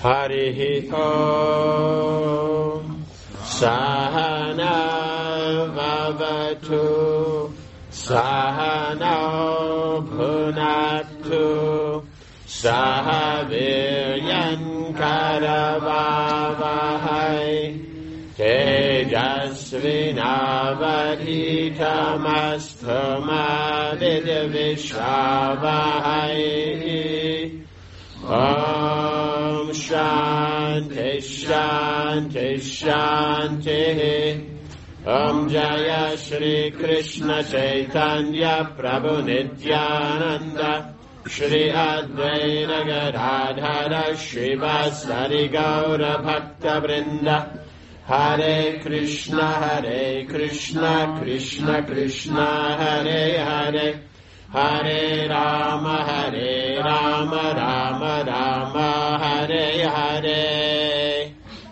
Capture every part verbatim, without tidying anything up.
Harihi Om Sahana Vavatu Sahana Bhunatu Sahaviryan Karavavahai Tejasvinavadhitamasthamavidvishavahai Om Shanti Shanti Shanti Om Jaya Shri Krishna Chaitanya Prabhu Nityananda Shri Advaita Gadadhara Shri Vasari Gaura Bhakta Vrinda Hare Krishna Hare Krishna Krishna Krishna Hare Hare Hare Rama Hare Rama Rama Rama Hare Hare.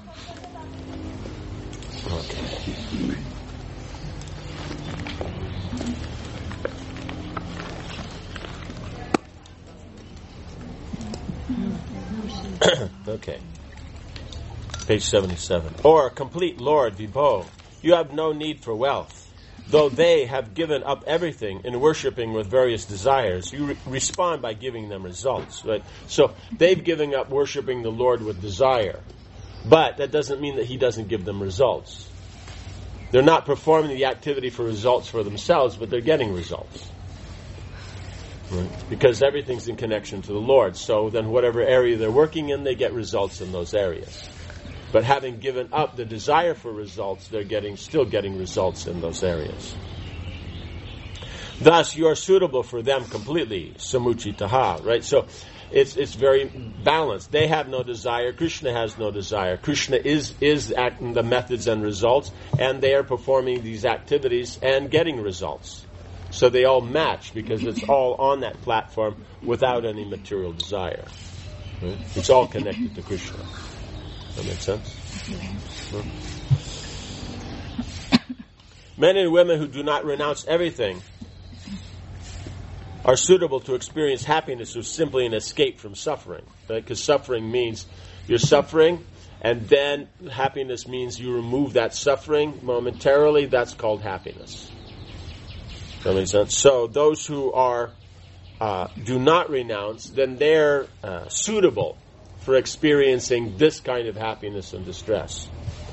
Okay. Page seventy-seven. Or, complete Lord Vibho, you have no need for wealth. Though they have given up everything in worshipping with various desires, you re- respond by giving them results. Right? So, they've given up worshipping the Lord with desire. But that doesn't mean that He doesn't give them results. They're not performing the activity for results for themselves, but they're getting results. Right? Because everything's in connection to the Lord. So then whatever area they're working in, they get results in those areas. But having given up the desire for results, they're getting still getting results in those areas. Thus, you are suitable for them completely, samuchitaha, right? So it's it's very balanced. They have no desire. Krishna has no desire. Krishna is is acting the methods and results, and they are performing these activities and getting results. So they all match because it's all on that platform without any material desire. Right? It's all connected to Krishna. That makes sense? Hmm. Men and women who do not renounce everything are suitable to experience happiness, which is simply an escape from suffering. Right? Because suffering means you're suffering, and then happiness means you remove that suffering momentarily. That's called happiness. That makes sense? So those who are uh, do not renounce, then they're uh, suitable for experiencing this kind of happiness and distress.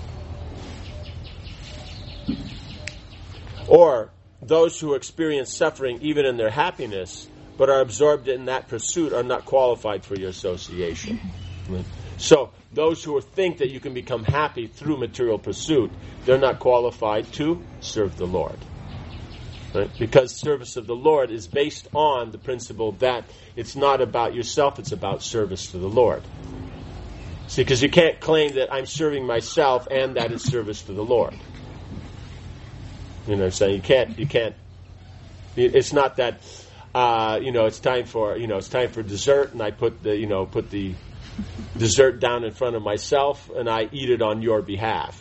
Or those who experience suffering even in their happiness, but are absorbed in that pursuit, are not qualified for your association. So those who think that you can become happy through material pursuit, they're not qualified to serve the Lord. Right? Because service of the Lord is based on the principle that it's not about yourself, it's about service to the Lord. See, because you can't claim that I'm serving myself and that is service to the Lord. You know what I'm saying? You can't, you can't, it's not that, uh, you know, it's time for, you know, it's time for dessert and I put the, you know, put the dessert down in front of myself and I eat it on your behalf.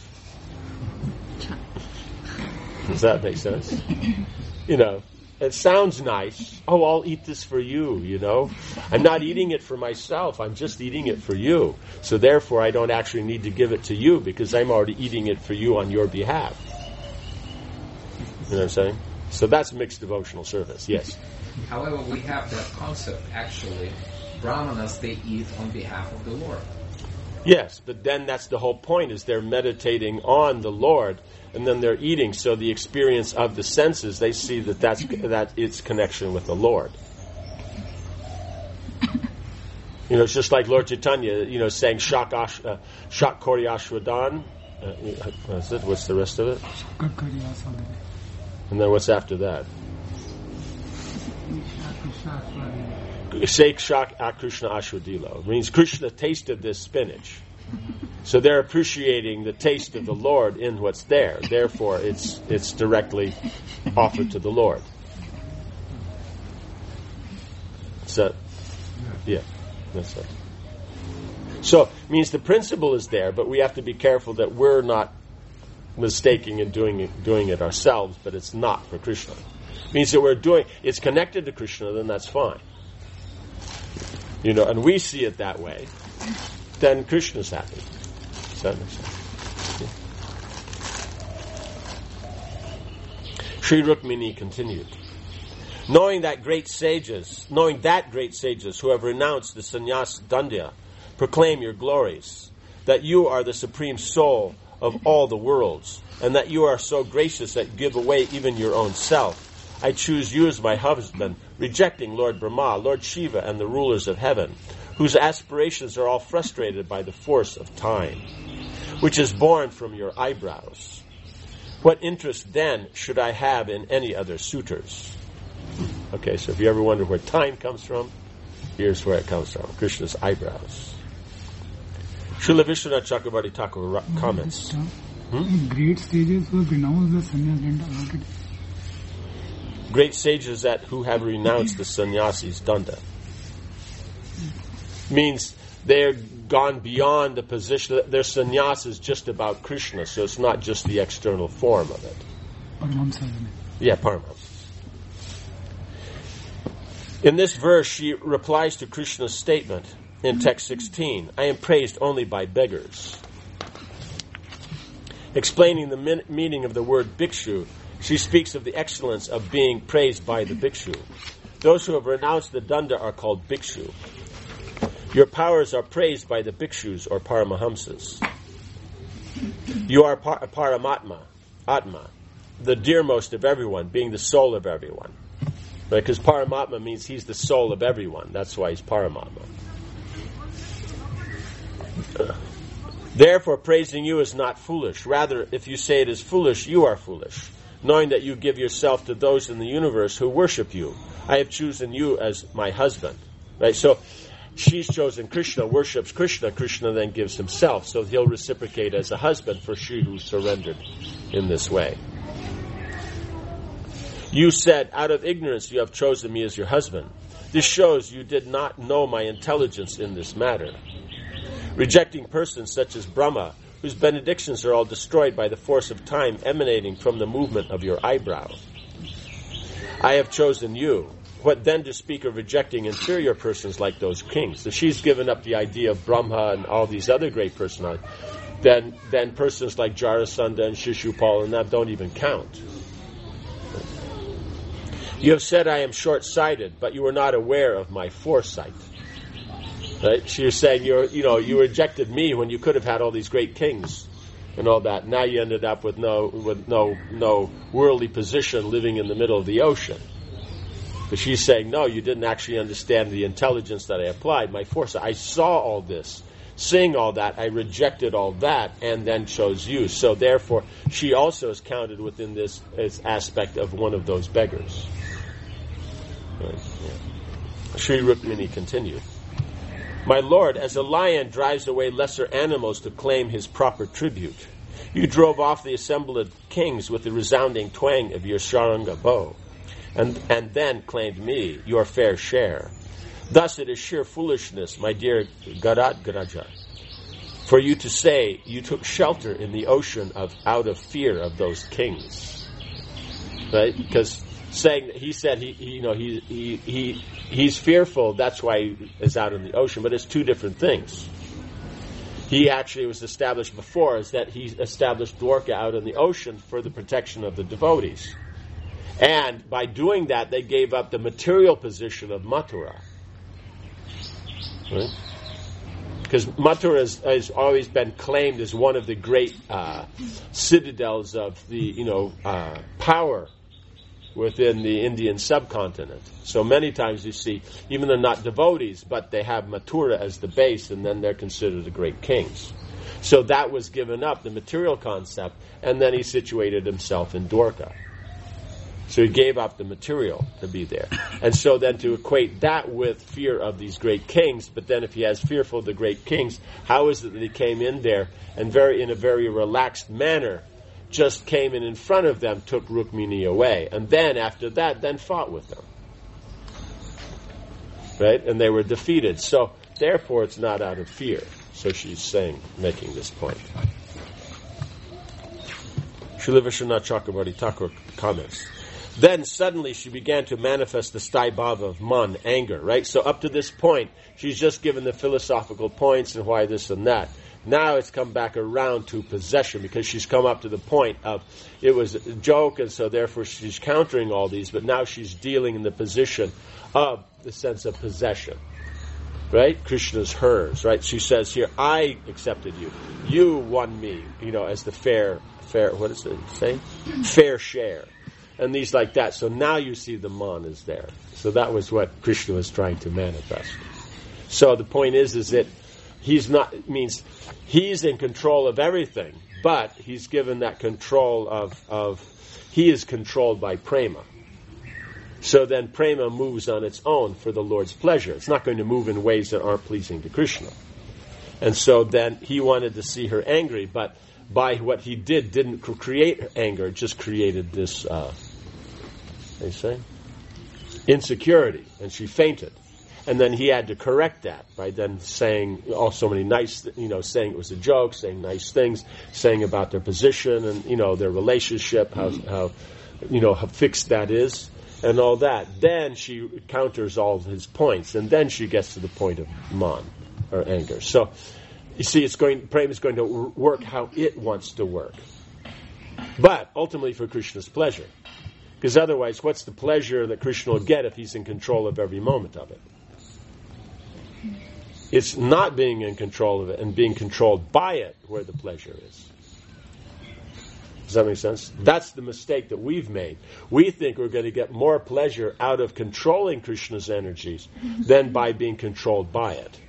Does that make sense? You know, it sounds nice. Oh, I'll eat this for you, you know. I'm not eating it for myself. I'm just eating it for you. So therefore, I don't actually need to give it to you because I'm already eating it for you on your behalf. You know what I'm saying? So that's mixed devotional service, yes. However, we have that concept, actually. Brahmanas, they eat on behalf of the Lord. Yes, but then that's the whole point, is they're meditating on the Lord, and then they're eating, so the experience of the senses, they see that that's that it's connection with the Lord. You know, it's just like Lord Chaitanya, you know, saying Shak, Ash, uh, Shak Kori Ashwadan. Uh, what's it? What's the rest of it? And then what's after that? Shake Shak Krishna Ashwadilo. It means Krishna tasted this spinach. So they're appreciating the taste of the Lord in what's there. Therefore, it's it's directly offered to the Lord. So, yeah, that's it. So, it means the principle is there, but we have to be careful that we're not mistaking and doing it, doing it ourselves, but it's not for Krishna. It means that we're doing, it's connected to Krishna, then that's fine. You know, and we see it that way. then Krishna's happy. Does that make sense? Sri Rukmini continued, knowing that great sages, knowing that great sages who have renounced the sannyas dandya, proclaim your glories, that you are the supreme soul of all the worlds, and that you are so gracious that you give away even your own self. I choose you as my husband, rejecting Lord Brahma, Lord Shiva, and the rulers of heaven, whose aspirations are all frustrated by the force of time, which is born from your eyebrows. What interest then should I have in any other suitors? Okay, so if you ever wonder where time comes from, here's where it comes from, Krishna's eyebrows. Srila Vishwanath Chakravarti Thakur comments. Hmm? Great sages who have renounced the sannyas danda. Great sages that who have renounced the sannyasis danda. Means they're gone beyond the position. Their sannyas is just about Krishna, so it's not just the external form of it. Paramahamsa. Yeah, Paramahamsa. In this verse, she replies to Krishna's statement in text sixteen, I am praised only by beggars. Explaining the min- meaning of the word bhikshu, she speaks of the excellence of being praised by the bhikshu. Those who have renounced the danda are called bhikshu. Your powers are praised by the bhikshus or paramahamsas. You are par- paramatma, atma, the dearmost of everyone, being the soul of everyone. Right? Because paramatma means he's the soul of everyone. That's why he's paramatma. Therefore, praising you is not foolish. Rather, if you say it is foolish, you are foolish, knowing that you give yourself to those in the universe who worship you. I have chosen you as my husband. Right? So, she's chosen Krishna, worships Krishna. Krishna then gives himself. So he'll reciprocate as a husband for she who surrendered in this way. You said, out of ignorance you have chosen me as your husband. This shows you did not know my intelligence in this matter. Rejecting persons such as Brahma, whose benedictions are all destroyed by the force of time emanating from the movement of your eyebrow. I have chosen you. What then to speak of rejecting inferior persons like those kings? So she's given up the idea of Brahma and all these other great personalities. Then, then persons like Jarasandha and Shishupal and that don't even count. You have said I am short-sighted, but you were not aware of my foresight. Right? She was saying you're, you know, you rejected me when you could have had all these great kings and all that. Now you ended up with no, with no, no worldly position, living in the middle of the ocean. But she's saying, no, you didn't actually understand the intelligence that I applied, my foresight. I saw all this, seeing all that, I rejected all that, and then chose you. So therefore, she also is counted within this as aspect of one of those beggars. Right? Yeah. Sri Rukmini continued. My lord, as a lion drives away lesser animals to claim his proper tribute, you drove off the assembled kings with the resounding twang of your sharanga bow. And, and then claimed me, your fair share. Thus it is sheer foolishness, my dear Garadgraja, for you to say you took shelter in the ocean of out of fear of those kings. Right? Because saying that he said he, he you know he, he he he's fearful, that's why he is out in the ocean, but it's two different things. He actually was established before is that he established Dwarka out in the ocean for the protection of the devotees. And by doing that, they gave up the material position of Mathura. Right? Because Mathura has, has always been claimed as one of the great uh, citadels of the, you know, uh, power within the Indian subcontinent. So many times you see, even they're not devotees, but they have Mathura as the base, and then they're considered the great kings. So that was given up, the material concept, and then he situated himself in Dwarka. So he gave up the material to be there. And so then to equate that with fear of these great kings, but then if he has fearful of the great kings, how is it that he came in there and very in a very relaxed manner just came in in front of them, took Rukmini away, and then after that, then fought with them. Right? And they were defeated. So therefore it's not out of fear. So she's saying, making this point. Srila Vishwanath Chakravarti Thakur comments. then suddenly she began to manifest the staibhava of man, anger, right? So up to this point, she's just given the philosophical points and why this and that. Now it's come back around to possession, because she's come up to the point of it was a joke, and so therefore she's countering all these, but now she's dealing in the position of the sense of possession. Right? Krishna's hers, right? She says here, I accepted you. You won me, you know, as the fair, fair, what does it say? Fair share. And these like that. So now you see the man is there. So that was what Krishna was trying to manifest. So the point is, is that he's not, it means he's in control of everything, but he's given that control of, of he is controlled by prema. So then prema moves on its own for the Lord's pleasure. It's not going to move in ways that aren't pleasing to Krishna. And so then he wanted to see her angry, but by what he did, didn't create anger, it just created this, uh, what do you say? Insecurity. And she fainted. And then he had to correct that by then saying oh, so many nice, you know, saying it was a joke, saying nice things, saying about their position and, you know, their relationship, how, how you know, how fixed that is. And all that. Then she counters all of his points, and then she gets to the point of man, or anger. So, you see, it's going. Prema is going to work how it wants to work, but ultimately for Krishna's pleasure. Because otherwise, what's the pleasure that Krishna will get if he's in control of every moment of it? It's not being in control of it and being controlled by it where the pleasure is. Does that make sense? That's the mistake that we've made. We think we're going to get more pleasure out of controlling Krishna's energies than by being controlled by it.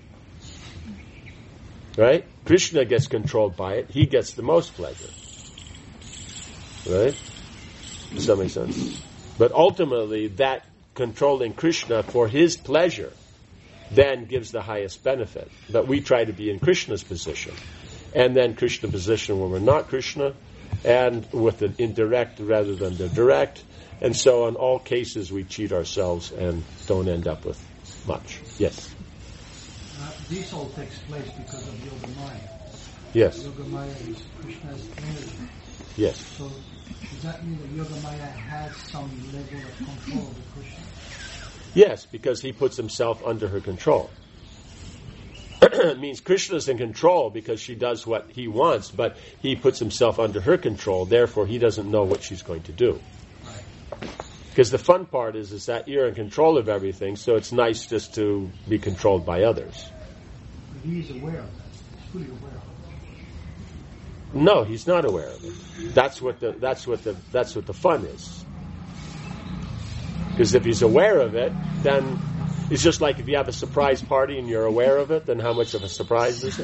Right? Krishna gets controlled by it. He gets the most pleasure. Right? Does that make sense? But ultimately, that controlling Krishna for his pleasure then gives the highest benefit. But we try to be in Krishna's position. And then Krishna's position when we're not Krishna, and with the indirect rather than the direct. And so in all cases we cheat ourselves and don't end up with much. Yes? Uh, this all takes place because of Yogamaya. Yes. Yogamaya is Krishna's energy. Yes. So does that mean that Yogamaya has some level of control over Krishna? Yes, because he puts himself under her control. It means Krishna's in control because she does what he wants, but he puts himself under her control, therefore he doesn't know what she's going to do. Because the fun part is, is that you're in control of everything, so it's nice just to be controlled by others. But he is aware of that. He's fully aware of it. No, he's not aware of it. That's what the that's what the that's what the fun is. Because if he's aware of it, then it's just like if you have a surprise party and you're aware of it, then how much of a surprise is it?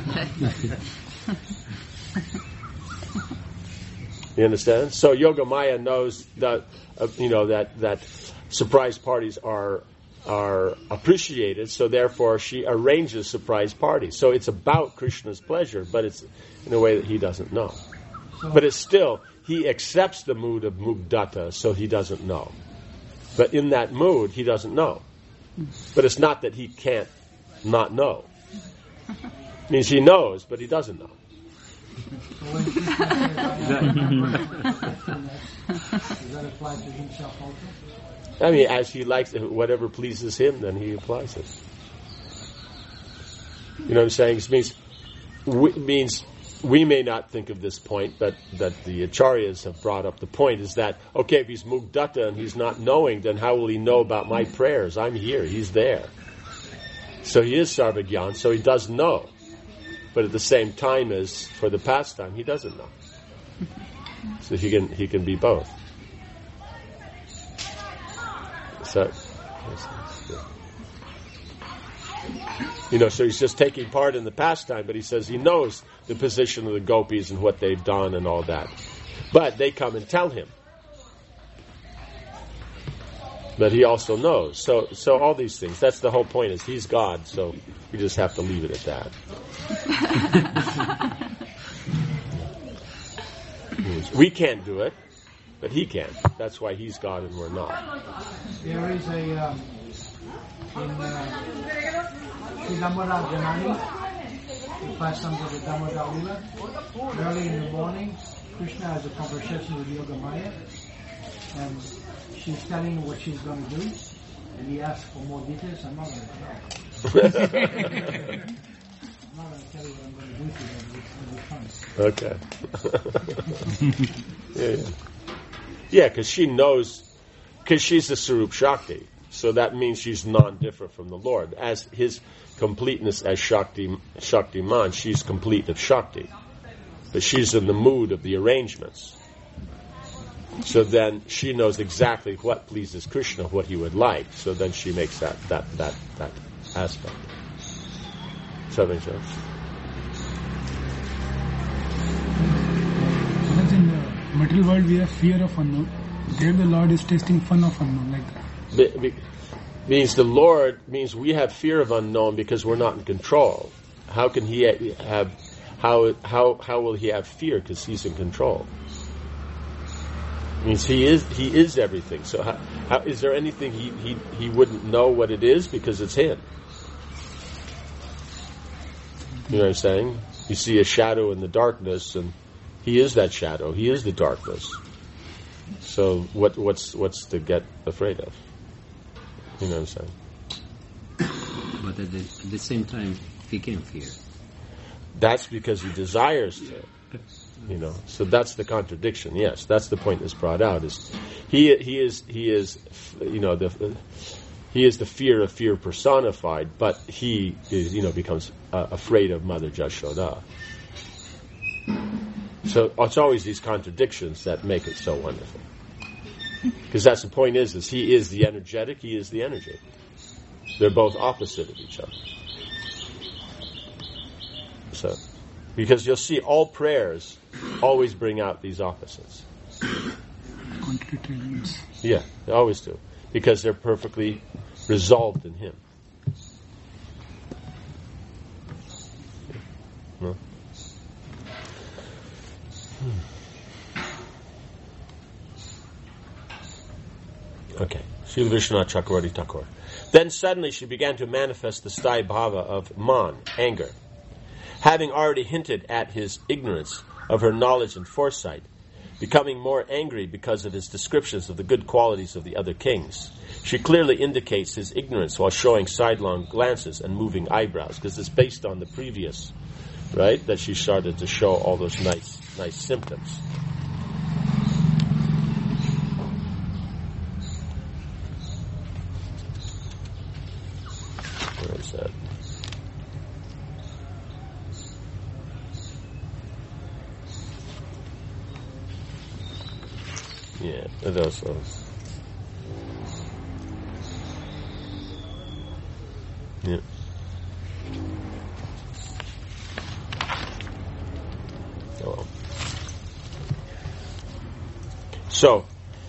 You understand? So Yogamaya knows that uh, you know that that surprise parties are are appreciated. So therefore, she arranges surprise parties. So it's about Krishna's pleasure, but it's in a way that he doesn't know. But it's still he accepts the mood of mugdata, so he doesn't know. But in that mood, he doesn't know. But it's not that he can't not know. It means he knows, but he doesn't know. Does that apply to himself also? I mean, as he likes, whatever pleases him, then he applies it. You know what I'm saying? It means, we, means we may not think of this point, but that the acharyas have brought up the point is that, okay, if he's mugdata and he's not knowing, then how will he know about my prayers? I'm here, he's there. So he is sarvagyan, so he does know. But at the same time as for the pastime, he doesn't know. So he can he can be both. So, you know, so he's just taking part in the pastime, but he says he knows the position of the gopis and what they've done and all that. But they come and tell him. But he also knows. So so all these things. That's the whole point, is he's God, so we just have to leave it at that. We can't do it, but he can. That's why he's God and we're not. There is a um, in uh, Damodar Janani, the pastimes of the Damodar Lila. Early in the morning, Krishna has a conversation with Yogamaya, and she's telling what she's going to do, and he asks for more details, I'm not going to tell. I'm not going to tell you what I'm going to do to her, but it's going to be fun. Okay. yeah, yeah. Yeah, because she knows, because she's the Sarup Shakti, so that means she's non-different from the Lord. As his completeness as Shakti, Shaktiman, she's complete of Shakti. But she's in the mood of the arrangements. So then she knows exactly what pleases Krishna, what he would like. So then she makes that that that, that aspect. Does that make sense? Because in the material world we have fear of unknown. There the Lord is tasting fun of unknown, like that. Be, be, means the Lord means we have fear of unknown because we're not in control. How can he have? How how how will he have fear? Because he's in control. It means he is he is everything. So how, how is there anything he, he he wouldn't know what it is because it's him? You know what I'm saying? You see a shadow in the darkness, and he is that shadow. He is the darkness. So what what's what's to get afraid of? You know what I'm saying? But at the, at the same time, he can fear. That's because he desires to, you know. So that's the contradiction. Yes, that's the point that's brought out. Is he? He is. He is. You know, the he is the fear of fear personified, but he is, you know, becomes uh, afraid of Mother Jashoda. So it's always these contradictions that make it so wonderful. Because that's the point. Is is he is the energetic. He is the energy. They're both opposite of each other. So, because you'll see all prayers always bring out these opposites. Yeah, they always do. Because they're perfectly resolved in him. No? Hmm. Okay. Srila Vishwanath Chakravarti Thakur. Then suddenly she began to manifest the sthai bhava of man, anger. Having already hinted at his ignorance of her knowledge and foresight, becoming more angry because of his descriptions of the good qualities of the other kings, she clearly indicates his ignorance while showing sidelong glances and moving eyebrows, because it's based on the previous, right, that she started to show all those nice, nice symptoms. Where is that? Yeah, it also. Yeah. Oh. So,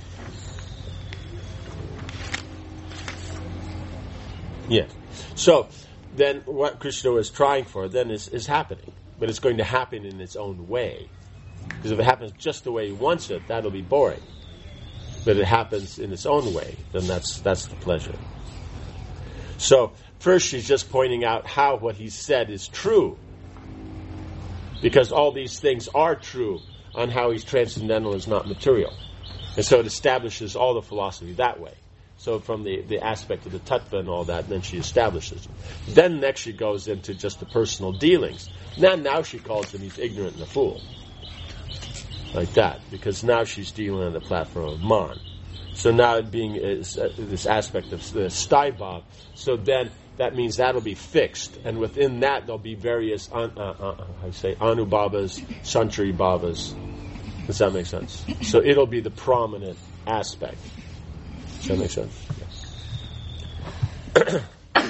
yeah. So, then what Krishna was trying for then is, is happening. But it's going to happen in its own way. Because if it happens just the way he wants it, that'll be boring. But it happens in its own way, then that's that's the pleasure. So, first she's just pointing out how what he said is true. Because all these things are true on how he's transcendental is not material. And so it establishes all the philosophy that way. So from the, the aspect of the tattva and all that, then she establishes it. Then next she goes into just the personal dealings. Now, now she calls him he's ignorant and a fool. Like that, because now she's dealing on the platform of man. So now it being is, uh, this aspect of the sthai bhav, so then that means that'll be fixed, and within that there'll be various uh, uh, uh, I say anubhavas, santri bhavas. Does that make sense? So it'll be the prominent aspect. Does that make sense? Yes.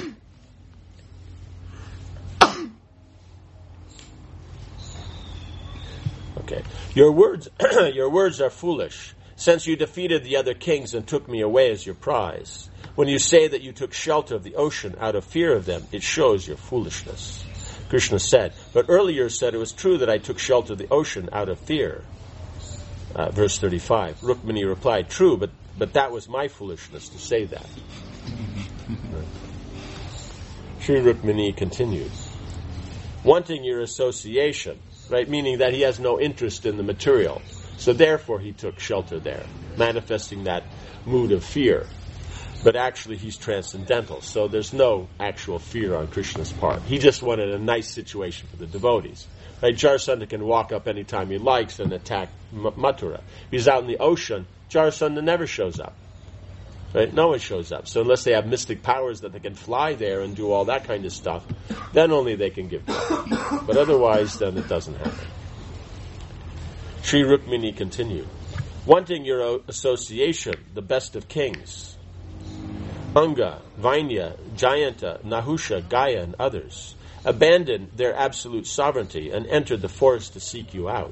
Okay. Your words, your words are foolish, since you defeated the other kings and took me away as your prize. When you say that you took shelter of the ocean out of fear of them, it shows your foolishness. Krishna said, but earlier said it was true that I took shelter of the ocean out of fear. Uh, verse thirty-five. Rukmini replied, true, but, but that was my foolishness to say that. Right. Sri Rukmini continued, wanting your association, right, meaning that he has no interest in the material. So therefore he took shelter there. manifesting that mood of fear. But actually he's transcendental, so there's no actual fear on Krishna's part. He just wanted a nice situation for the devotees. Right? Jarasandha can walk up anytime he likes and attack M- Mathura. If he's out in the ocean, Jarasandha never shows up. Right? No one shows up. So unless they have mystic powers that they can fly there and do all that kind of stuff, then only they can give birth. But otherwise, then it doesn't happen. Sri Rukmini continued, wanting your association, the best of kings, Anga, Vainya, Jayanta, Nahusha, Gaya, and others, abandoned their absolute sovereignty and entered the forest to seek you out.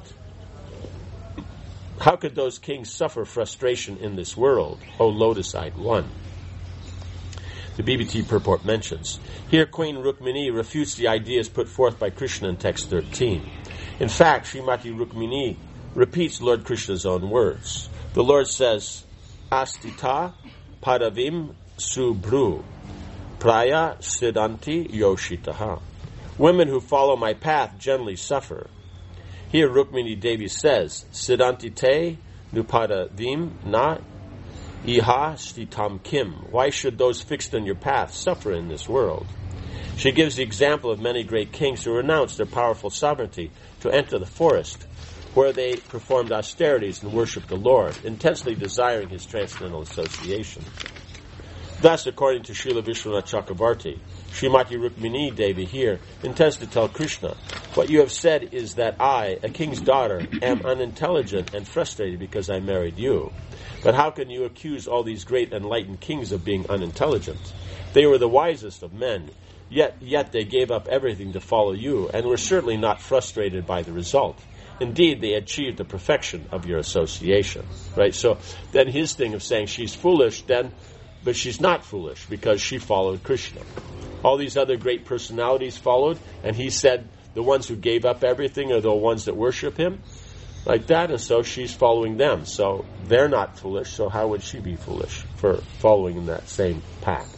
How could those kings suffer frustration in this world, O lotus-eyed one? The B B T purport mentions, here Queen Rukmini refutes the ideas put forth by Krishna in text thirteen. In fact, Srimati Rukmini repeats Lord Krishna's own words. The Lord says, Astita Padavim Subru Praya Siddhanti Yoshitaha. Women who follow my path generally suffer. Here Rukmini Devi says, Siddhanti te nupadavim na iha stitam kim. Why should those fixed on your path suffer in this world? She gives the example of many great kings who renounced their powerful sovereignty to enter the forest, where they performed austerities and worshipped the Lord, intensely desiring his transcendental association. Thus, according to Srila Vishwanath Chakravarti, Srimati Rukmini Devi here intends to tell Krishna, what you have said is that I, a king's daughter, am unintelligent and frustrated because I married you. But how can you accuse all these great enlightened kings of being unintelligent? They were the wisest of men, yet yet they gave up everything to follow you, and were certainly not frustrated by the result. Indeed, they achieved the perfection of your association. Right? So then his thing of saying she's foolish, then, but she's not foolish because she followed Krishna. All these other great personalities followed, and he said the ones who gave up everything are the ones that worship him, like that, and so she's following them. So they're not foolish, so how would she be foolish for following in that same path?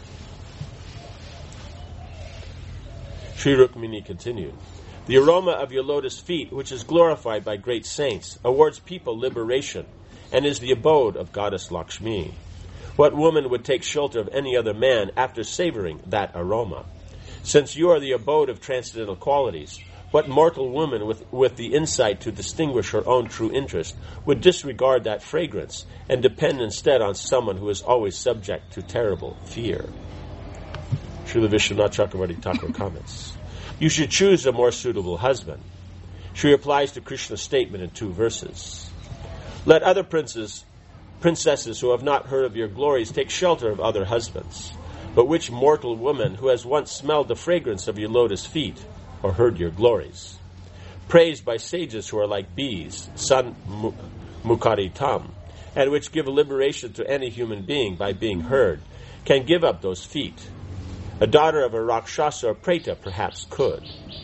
Sri Rukmini continued, the aroma of your lotus feet, which is glorified by great saints, awards people liberation, and is the abode of goddess Lakshmi. What woman would take shelter of any other man after savoring that aroma? Since you are the abode of transcendental qualities, what mortal woman with, with the insight to distinguish her own true interest would disregard that fragrance and depend instead on someone who is always subject to terrible fear? Srila Vishwanath Chakravarti Thakur comments, you should choose a more suitable husband. She replies to Krishna's statement in two verses. Let other princes Princesses who have not heard of your glories take shelter of other husbands. But which mortal woman who has once smelled the fragrance of your lotus feet or heard your glories? Praised by sages who are like bees, san mukaritam, and which give liberation to any human being by being heard, can give up those feet. A daughter of a Rakshasa or Preta perhaps could.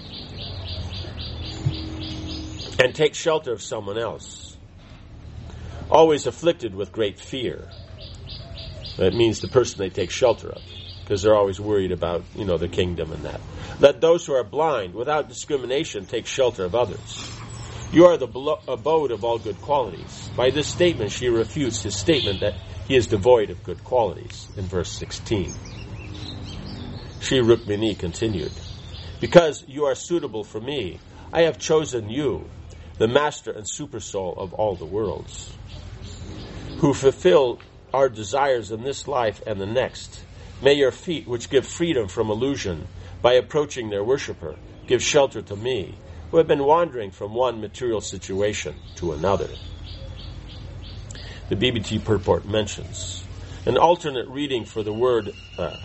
And take shelter of someone else. Always afflicted with great fear. That means the person they take shelter of, because they're always worried about, you know, the kingdom and that. Let those who are blind, without discrimination, take shelter of others. You are the belo- abode of all good qualities. By this statement, she refutes his statement that he is devoid of good qualities, in verse sixteen. Sri Rukmini continued, because you are suitable for me, I have chosen you, the master and supersoul of all the worlds, who fulfill our desires in this life and the next. May your feet, which give freedom from illusion, by approaching their worshipper, give shelter to me, who have been wandering from one material situation to another. The B B T purport mentions an alternate reading for the word uh,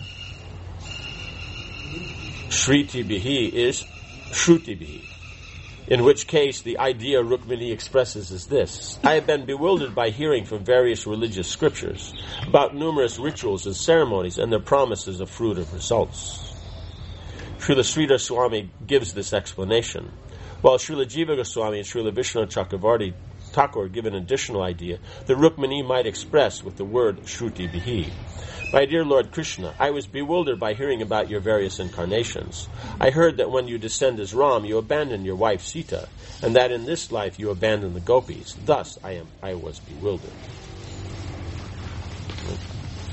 Shriti Bihi is Shruti Bihi, in which case the idea Rukmini expresses is this. I have been bewildered by hearing from various religious scriptures about numerous rituals and ceremonies and their promises of fruit of results. Srila Sridhar Swami gives this explanation, while Srila Jiva Goswami and Srila Vishwanath Chakravarti Thakur give an additional idea that Rukmini might express with the word Shruti Bihi. My dear Lord Krishna, I was bewildered by hearing about your various incarnations. I heard that when you descend as Ram, you abandon your wife Sita, and that in this life you abandon the gopis. Thus I am I was bewildered.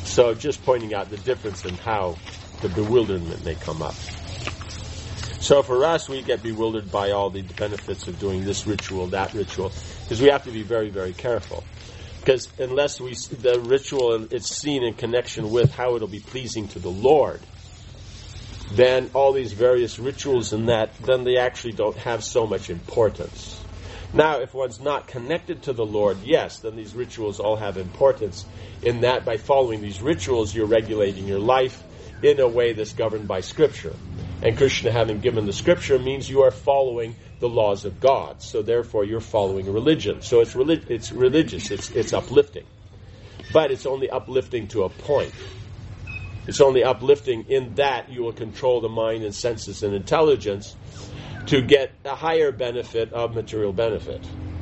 So just pointing out the difference in how the bewilderment may come up. So for us, we get bewildered by all the benefits of doing this ritual, that ritual, because we have to be very, very careful. Because unless we the ritual it's seen in connection with how it'll be pleasing to the Lord, then all these various rituals and that, then they actually don't have so much importance. Now, if one's not connected to the Lord, yes, then these rituals all have importance in that by following these rituals, you're regulating your life in a way that's governed by Scripture. And Krishna, having given the Scripture, means you are following the laws of God. So therefore, you're following a religion. So it's relig- it's religious. It's it's uplifting. But it's only uplifting to a point. It's only uplifting in that you will control the mind and senses and intelligence to get a higher benefit of material benefit.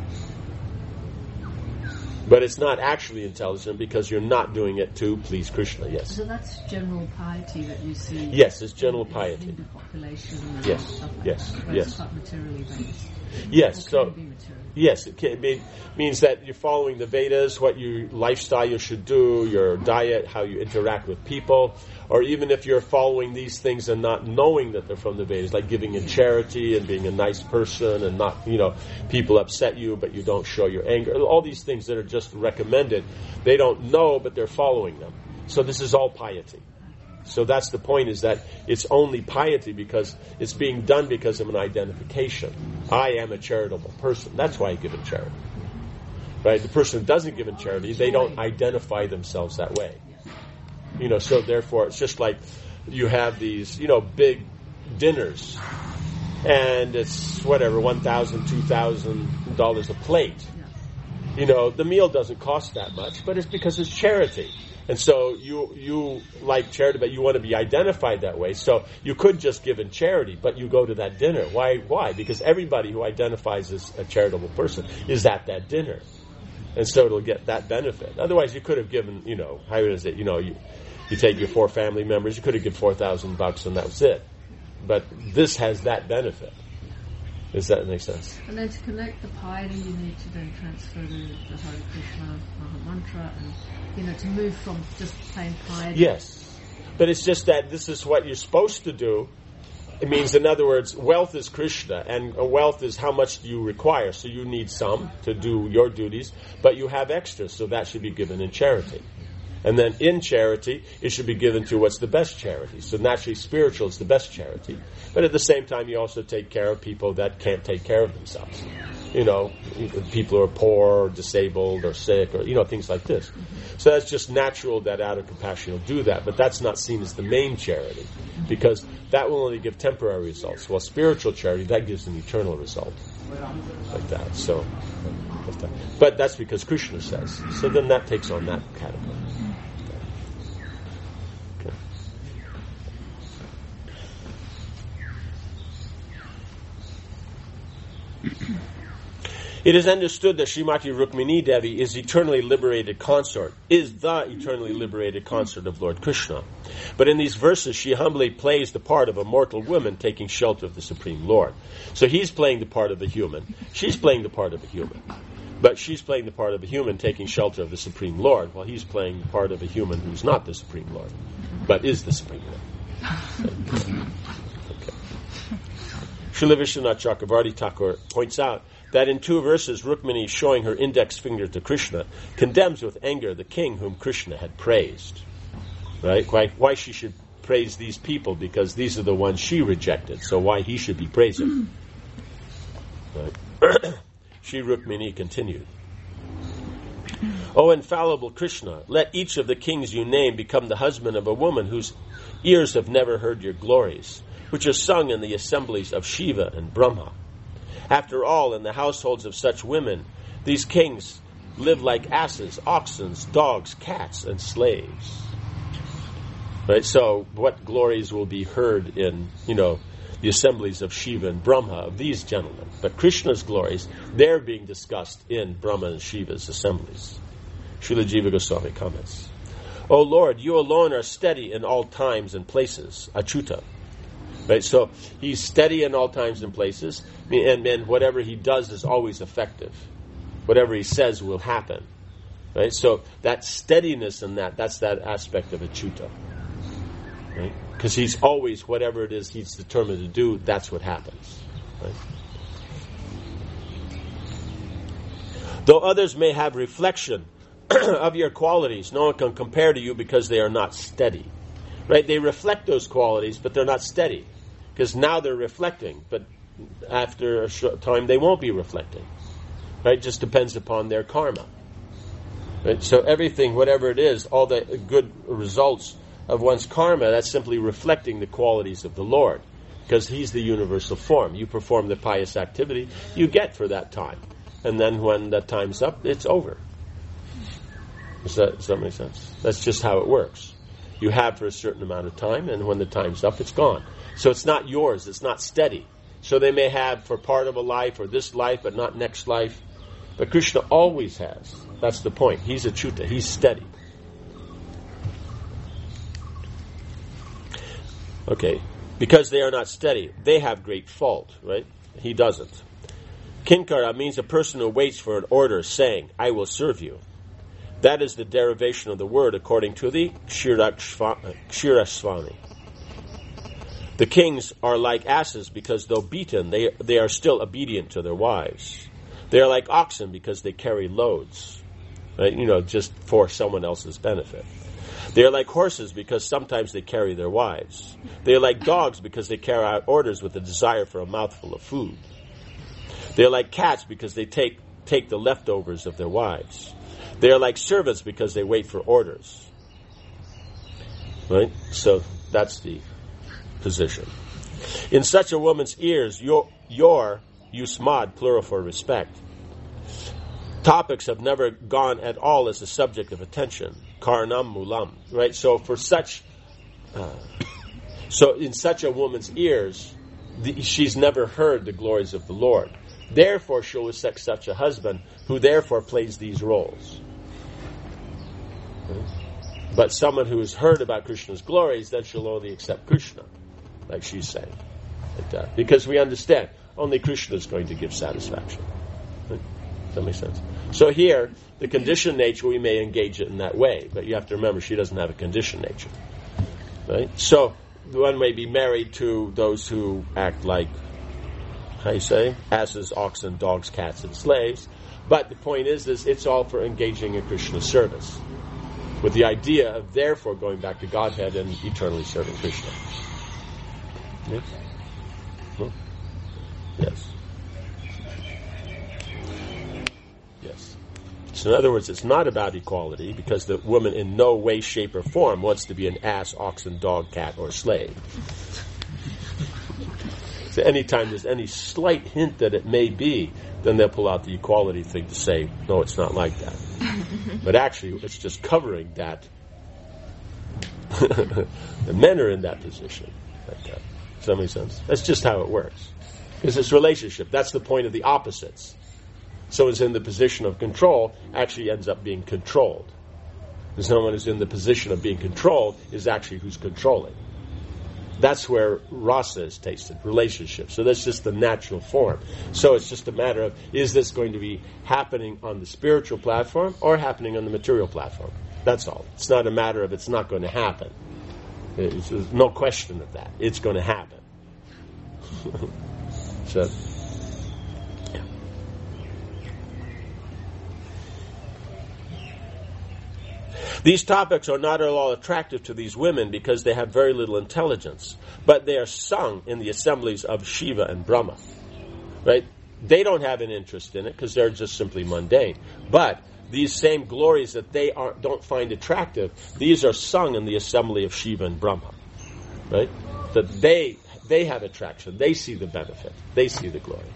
But it's not actually intelligent because you're not doing it to please Krishna, yes. So that's general piety that you see? Yes, it's general in piety. The population and yes, stuff like yes, that, yes. It's not materially based. Yes, so... Be material. Yes, it can be, means that you're following the Vedas, what you lifestyle you should do, your diet, how you interact with people, or even if you're following these things and not knowing that they're from the Vedas, like giving in charity and being a nice person and not, you know, people upset you but you don't show your anger. All these things that are just recommended, they don't know but they're following them. So this is all piety. So that's the point, is that it's only piety because it's being done because of an identification. I am a charitable person. That's why I give in charity. Right? The person who doesn't give in charity, they don't identify themselves that way. You know, so therefore it's just like you have these, you know, big dinners and it's whatever, one thousand dollars, two thousand dollars a plate. You know, the meal doesn't cost that much, but it's because it's charity. And so you you like charity, but you want to be identified that way. So you could just give in charity, but you go to that dinner. Why? Why? Because everybody who identifies as a charitable person is at that dinner. And so it'll get that benefit. Otherwise, you could have given, you know, how is it? You know, you, you take your four family members, you could have given four thousand bucks and that was it. But this has that benefit. Does that make sense? And then to connect the piety, you need to then transfer to the Hare Krishna Maha Mantra, and you know, to move from just plain piety. Yes, but it's just that this is what you're supposed to do. It means, in other words, wealth is Krishna, and wealth is how much you require. So you need some to do your duties, but you have extras, so that should be given in charity. And then in charity, it should be given to what's the best charity. So naturally, spiritual is the best charity. But at the same time, you also take care of people that can't take care of themselves. You know, people who are poor, or disabled, or sick, or, you know, things like this. So that's just natural that out of compassion you'll do that. But that's not seen as the main charity, because that will only give temporary results. While spiritual charity, that gives an eternal result. Like that. So, but that's because Krishna says. So then that takes on that category. It is understood that Srimati Rukmini Devi is eternally liberated consort, is the eternally liberated consort of Lord Krishna. But in these verses, she humbly plays the part of a mortal woman taking shelter of the Supreme Lord. So he's playing the part of a human. She's playing the part of a human. But she's playing the part of a human taking shelter of the Supreme Lord, while he's playing the part of a human who's not the Supreme Lord, but is the Supreme Lord. Okay. Srila Vishwanath Chakravarti Thakur points out that in two verses, Rukmini, showing her index finger to Krishna, condemns with anger the king whom Krishna had praised. Right? Why, why she should praise these people, because these are the ones she rejected, so why he should be praising. Right? Shri Rukmini continued, O infallible Krishna, let each of the kings you name become the husband of a woman whose ears have never heard your glories, which are sung in the assemblies of Shiva and Brahma. After all, in the households of such women, these kings live like asses, oxen, dogs, cats, and slaves. Right? So, what glories will be heard in, you know, the assemblies of Shiva and Brahma, of these gentlemen? But Krishna's glories, they're being discussed in Brahma and Shiva's assemblies. Srila Jiva Goswami comments, O Lord, you alone are steady in all times and places, Achyuta. Right, so he's steady in all times and places, and, and whatever he does is always effective. Whatever he says will happen. Right? So that steadiness in that, that's that aspect of achyuta. Right? Because he's always, whatever it is he's determined to do, that's what happens. Right? Though others may have reflection of your qualities, no one can compare to you because they are not steady. Right? They reflect those qualities, but they're not steady. Because now they're reflecting, but after a short time they won't be reflecting. Right? It just depends upon their karma. Right? So everything, whatever it is, all the good results of one's karma, that's simply reflecting the qualities of the Lord. Because He's the universal form. You perform the pious activity, you get for that time. And then when that time's up, it's over. Does that, does that make sense? That's just how it works. You have for a certain amount of time, and when the time's up, it's gone. So it's not yours, it's not steady. So they may have for part of a life, or this life, but not next life. But Krishna always has. That's the point. He's achyuta. He's steady. Okay. Because they are not steady, they have great fault, right? He doesn't. Kinkara means a person who waits for an order saying, I will serve you. That is the derivation of the word according to the Kshiraswami. The kings are like asses because though beaten, they, they are still obedient to their wives. They are like oxen because they carry loads, right? You know, just for someone else's benefit. They are like horses because sometimes they carry their wives. They are like dogs because they carry out orders with a desire for a mouthful of food. They are like cats because they take, take the leftovers of their wives. They are like servants because they wait for orders. Right? So that's the position. In such a woman's ears, your, your yusmad, plural for respect, topics have never gone at all as a subject of attention. Karnam mulam. Right? So for such, uh, so in such a woman's ears, the, she's never heard the glories of the Lord. Therefore, she'll accept such a husband who therefore plays these roles. But someone who has heard about Krishna's glories, then she'll only accept Krishna, like she's saying. Like that. Because we understand, only Krishna is going to give satisfaction. Right? Does that make sense? So here, the conditioned nature, we may engage it in that way, but you have to remember she doesn't have a conditioned nature. Right? So, one may be married to those who act like, how you say, asses, oxen, dogs, cats, and slaves. But the point is, is it's all for engaging in Krishna's service, with the idea of therefore going back to Godhead and eternally serving Krishna. Yes? No? Yes. Yes. So in other words, it's not about equality, because the woman in no way, shape, or form wants to be an ass, oxen, dog, cat, or slave. So anytime there's any slight hint that it may be, then they'll pull out the equality thing to say, no, it's not like that. But actually, it's just covering that. The men are in that position. Like that. Does that make sense? That's just how it works. Because it's relationship. That's the point of the opposites. So it's in the position of control, actually ends up being controlled. And someone who's in the position of being controlled is actually who's controlling. That's where rasa is tasted, relationship. So that's just the natural form. So it's just a matter of, is this going to be happening on the spiritual platform or happening on the material platform? That's all. It's not a matter of it's not going to happen. It's, there's no question of that. It's going to happen. So, yeah. These topics are not at all attractive to these women because they have very little intelligence, but they are sung in the assemblies of Shiva and Brahma. Right? They don't have an interest in it because they're just simply mundane. But these same glories that they are, don't find attractive, these are sung in the assembly of Shiva and Brahma. Right? That they they have attraction. They see the benefit. They see the glory.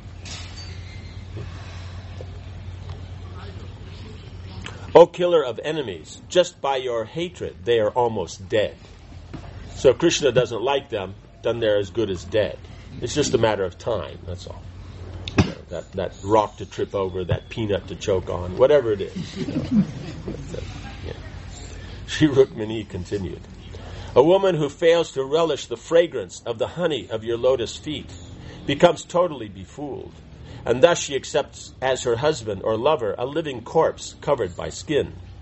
O killer of enemies, just by your hatred they are almost dead. So if Krishna doesn't like them, then they're as good as dead. It's just a matter of time, that's all. You know, that, that rock to trip over, that peanut to choke on, whatever it is. You know. Yeah. Shri Rukmini continued. A woman who fails to relish the fragrance of the honey of your lotus feet becomes totally befooled, and thus she accepts as her husband or lover a living corpse covered by skin.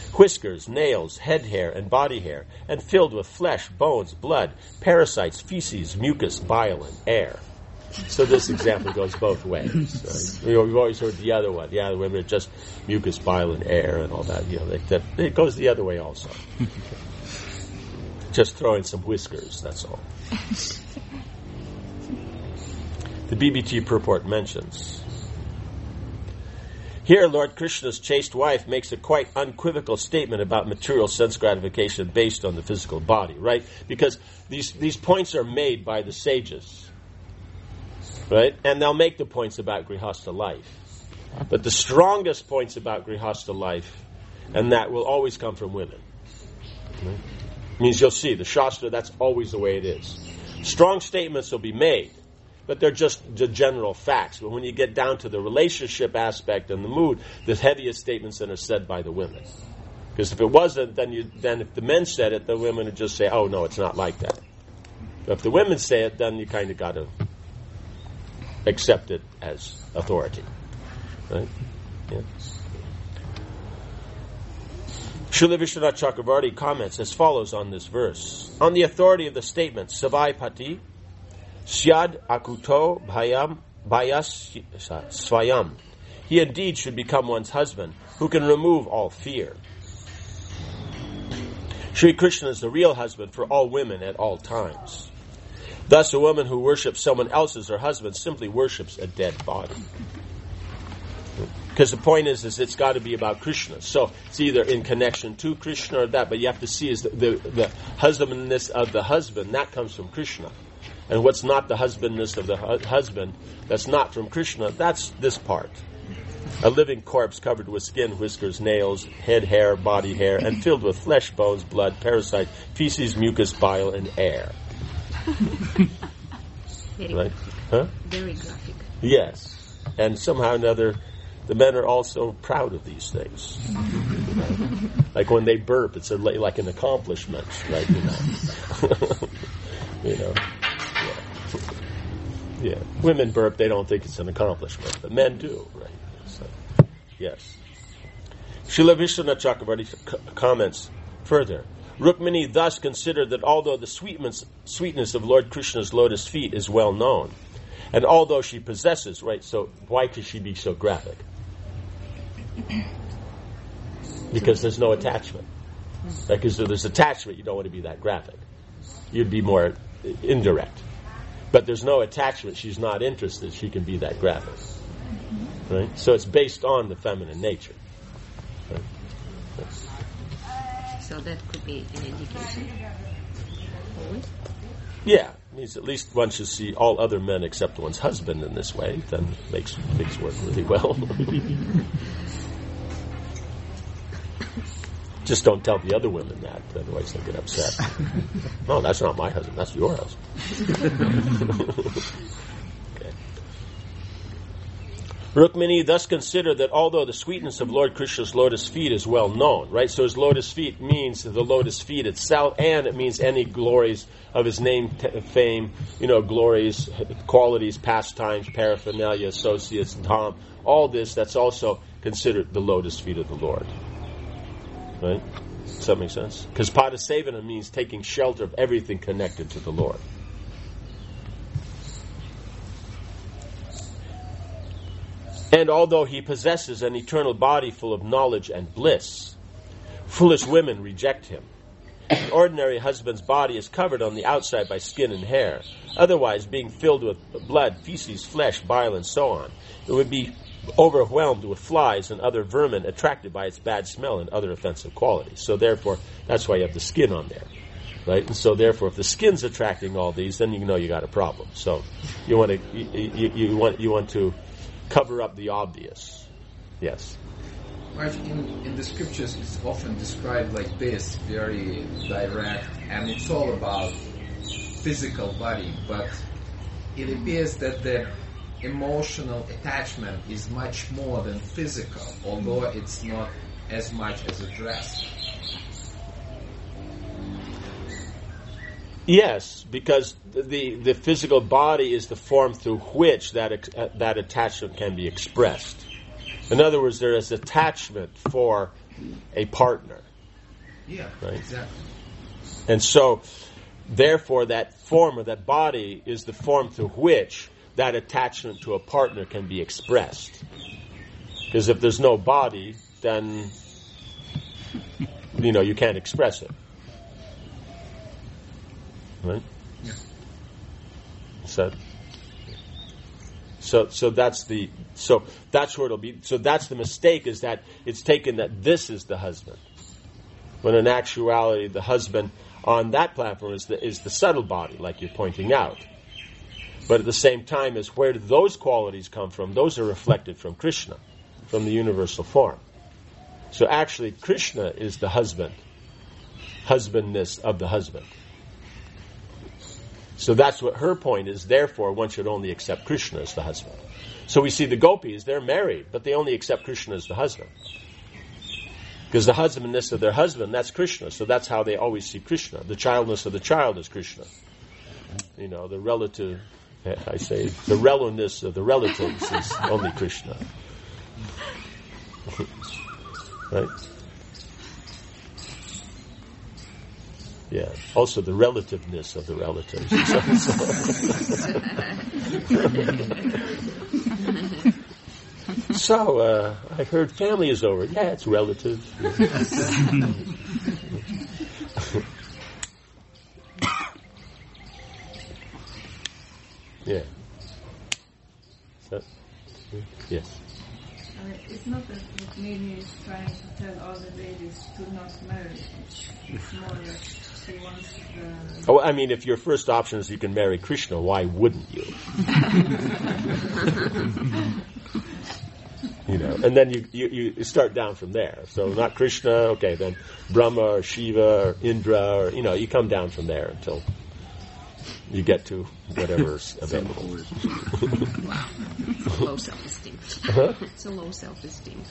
whiskers, nails, head hair, and body hair, and filled with flesh, bones, blood, parasites, feces, mucus, bile, and air. So this example goes both ways. Right? You know, we've always heard the other one. Yeah, the women are just mucus, bile, and air, and all that. You know, they, that, it goes the other way also. Just throw in some whiskers, that's all. The B B T purport mentions, here Lord Krishna's chaste wife makes a quite unequivocal statement about material sense gratification based on the physical body, right? Because these, these points are made by the sages, right? And they'll make the points about Grihastha life. But the strongest points about Grihastha life, and that will always come from women. Right? Means you'll see, the Shastra, that's always the way it is. Strong statements will be made, but they're just the general facts. But when you get down to the relationship aspect and the mood, the heaviest statements that are said by the women. Because if it wasn't, then you, then if the men said it, the women would just say, oh no, it's not like that. But if the women say it, then you kind of got to accept it as authority. Right? Yeah. Srila Vishwanath Chakravarti comments as follows on this verse. On the authority of the statement, Savai Pati, Syad Akuto Bhayam Bhayas Svayam. He indeed should become one's husband, who can remove all fear. Sri Krishna is the real husband for all women at all times. Thus, a woman who worships someone else as her husband simply worships a dead body. Because the point is, is it's got to be about Krishna. So it's either in connection to Krishna or that, but you have to see is the, the, the husbandness of the husband, that comes from Krishna. And what's not the husbandness of the hu- husband, that's not from Krishna, that's this part. A living corpse covered with skin, whiskers, nails, head hair, body hair, and filled with flesh, bones, blood, parasites, feces, mucus, bile, and air. Very Right? graphic. Huh? Very graphic. Yes. And somehow or another, the men are also proud of these things. Like when they burp, it's a, like an accomplishment, right? You know, you know. Yeah. Yeah. Women burp, they don't think it's an accomplishment, but men do, right? So, yes. Srila Vishwanath Chakravarti c- comments further. Rukmini thus considered that although the sweetness, sweetness of Lord Krishna's lotus feet is well known, and although she possesses, right, so why could she be so graphic? Because there's no attachment. Because if there's attachment, you don't want to be that graphic. You'd be more indirect. But there's no attachment, she's not interested, she can be that graphic. Right? So it's based on the feminine nature. Right? So that could be an indication. Always. Yeah, it means at least one should see all other men except one's husband in this way, then makes things work really well. Just don't tell the other women that, otherwise they'll get upset. No, that's not my husband, that's your husband. Okay. Rukmini thus considered that although the sweetness of Lord Krishna's lotus feet is well known, right? So his lotus feet means the lotus feet itself, and it means any glories of his name, t- fame, you know, glories, qualities, pastimes, paraphernalia, associates, dham, all this, that's also considered the lotus feet of the Lord. Right? Does that make sense? Because padasevana means taking shelter of everything connected to the Lord. And although he possesses an eternal body full of knowledge and bliss, foolish women reject him. An ordinary husband's body is covered on the outside by skin and hair, otherwise being filled with blood, feces, flesh, bile, and so on. It would be overwhelmed with flies and other vermin attracted by its bad smell and other offensive qualities. So therefore, that's why you have the skin on there. Right? And so therefore, if the skin's attracting all these, then you know you got a problem. So you want to you, you, you want you want to cover up the obvious. Yes. Right, in, in the scriptures, it's often described like this, very direct, and it's all about physical body, but it appears that the emotional attachment is much more than physical, although it's not as much as addressed. Yes, because the the physical body is the form through which that uh, that attachment can be expressed. In other words, there is attachment for a partner. Yeah, right? exactly. And so, therefore, that form or that body is the form through which that attachment to a partner can be expressed. Because if there's no body, then, you know, you can't express it. Right? Yeah. So, so, so that's the, so that's where it'll be, so that's the mistake, is that it's taken that this is the husband. When in actuality, the husband on that platform is the, is the subtle body, like you're pointing out. But at the same time, is where do those qualities come from? Those are reflected from Krishna, from the universal form. So actually, Krishna is the husband, husbandness of the husband. So that's what her point is. Therefore, one should only accept Krishna as the husband. So we see the gopis, they're married, but they only accept Krishna as the husband. Because the husbandness of their husband, that's Krishna. So that's how they always see Krishna. The childness of the child is Krishna. You know, the relative, I say, the relativeness of the relatives is only Krishna. Right? Yeah. Also, the relativeness of the relatives. So, uh, I heard family is over. Yeah, it's relative. Yeah. So, yes. Uh, it's not that Rukmini is trying to tell all the ladies to not marry. It's more that she wants the... Oh, I mean, if your first option is you can marry Krishna, why wouldn't you? You know, and then you, you, you start down from there. So not Krishna, okay, then Brahma or Shiva or Indra, or, you know, you come down from there until you get to whatever's available. Wow. Low self-esteem. Uh-huh. It's a low self-esteem.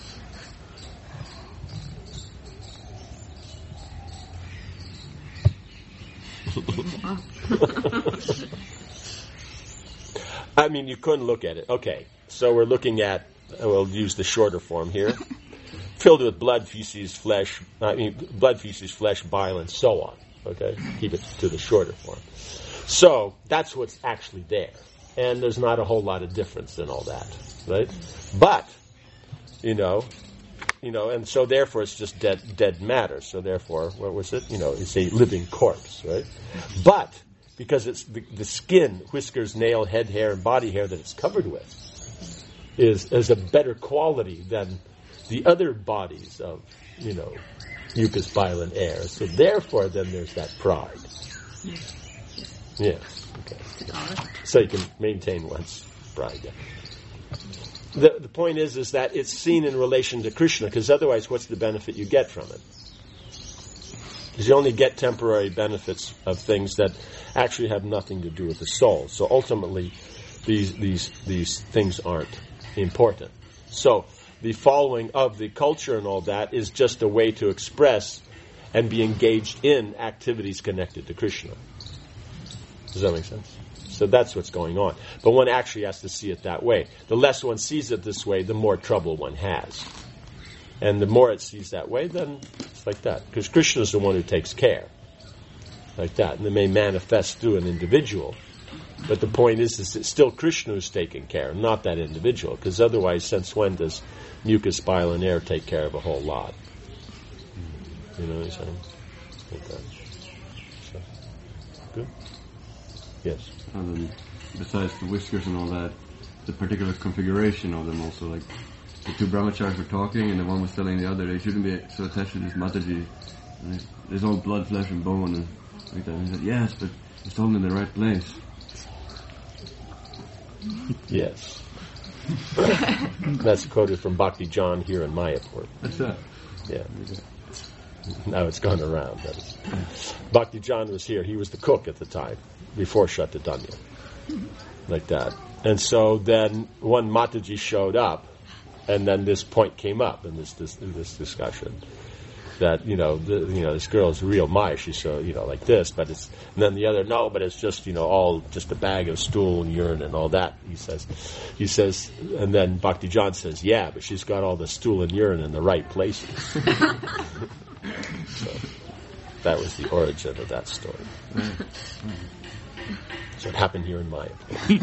I mean, you couldn't look at it. Okay, so we're looking at, we'll use the shorter form here, filled with blood, feces, flesh, I mean, blood, feces, flesh, bile, and so on. Okay, keep it to the shorter form. So that's what's actually there, and there's not a whole lot of difference in all that, right? But you know, you know, and so therefore it's just dead, dead matter. So therefore, what was it? You know, it's a living corpse, right? But because it's the, the skin, whiskers, nail, head hair, and body hair that it's covered with is is a better quality than the other bodies of, you know, mucus, bile, and air. So therefore, then there's that pride. Yes. Okay. So you can maintain one's pride. Yeah. The the point is is that it's seen in relation to Krishna, because otherwise, what's the benefit you get from it? Because you only get temporary benefits of things that actually have nothing to do with the soul. So ultimately, these these these things aren't important. So the following of the culture and all that is just a way to express and be engaged in activities connected to Krishna. Does that make sense? So that's what's going on. But one actually has to see it that way. The less one sees it this way, the more trouble one has. And the more it sees that way, then it's like that. Because Krishna is the one who takes care. Like that. And it may manifest through an individual. But the point is, is it's still Krishna who's taking care, not that individual. Because otherwise, since when does mucus, bile, and air take care of a whole lot? You know what I'm saying? Like that. So, good? Yes. And then, besides the whiskers and all that, the particular configuration of them also, like the two brahmacharis were talking and the one was telling the other they shouldn't be so attached to this Mataji. And it's, there's all blood, flesh and bone and like that. And he said, yes, but it's all in the right place. Yes. That's quoted from Bhakti John here in Mayapur. That's that. Yeah. Now it's gone around. That is. Bhakti John was here. He was the cook at the time, before Shatadanya. Like that. And so then one Mataji showed up, and then this point came up in this, this, in this discussion. that, you know, the, you know, this girl is real Maya. She's so, you know, like this, but it's, and then the other, no, but it's just, you know, all just a bag of stool and urine and all that. He says, he says, and then Bhakti John says, yeah, but she's got all the stool and urine in the right places. So that was the origin of that story. So it happened here in Maya.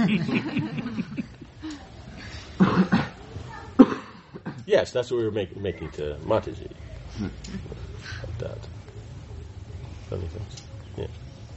Yes, that's what we were make, making to Mataji. Like that. That makes sense. Yeah.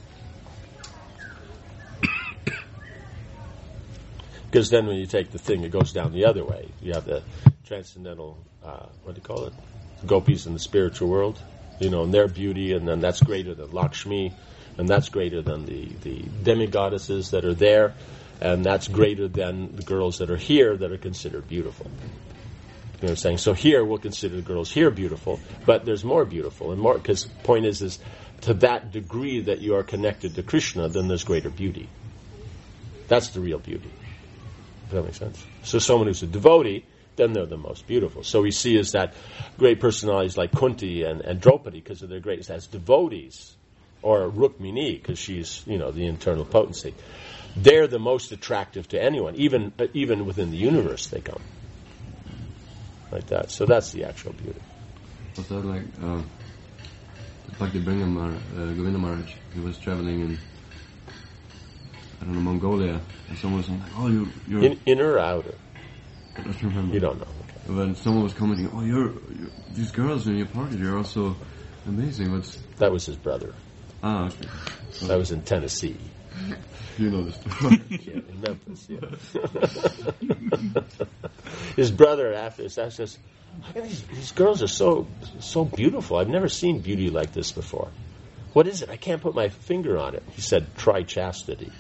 Because then when you take the thing, it goes down the other way. You have the transcendental, uh, what do you call it? Gopis in the spiritual world. You know, and their beauty, and then that's greater than Lakshmi, and that's greater than the, the demigoddesses that are there, and that's greater than the girls that are here that are considered beautiful. You know what I'm saying? So here we'll consider the girls here beautiful, but there's more beautiful and more, because the point is, is to that degree that you are connected to Krishna, then there's greater beauty. That's the real beauty. Does that make sense? So someone who's a devotee, then they're the most beautiful. So we see is that great personalities like Kunti and, and Draupadi, because of their greatness as devotees, or Rukmini, because she's, you know, the internal potency, they're the most attractive to anyone, even even within the universe they come. Like that. So that's the actual beauty. Was that like uh, Bhakti Bringa Mar- uh, Govinda Maharaj? He was traveling in, I don't know, Mongolia, and someone was like, "Oh, you, you're in, inner or outer." I don't remember. You don't know. Okay. When someone was commenting, "Oh, you're, you're these girls in your party. You're also amazing." What's that? Was his brother. Ah, okay. So that was in Tennessee. You know the story. Yeah, in Memphis. Yeah. His brother after this says, these, "These girls are so so beautiful. I've never seen beauty like this before. What is it? I can't put my finger on it." He said, "Try chastity."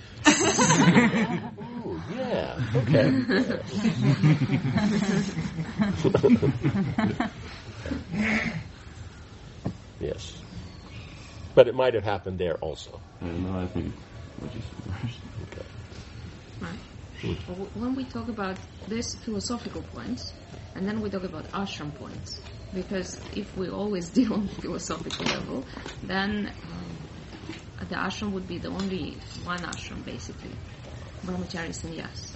Oh, yeah. Okay. Yeah. Yes. But it might have happened there also. Yeah, no, I think what you said first. Okay. Right. Well, when we talk about this philosophical points, and then we talk about ashram points, because if we always deal on philosophical level, then um, the ashram would be the only one ashram, basically, brahmachari sannyas.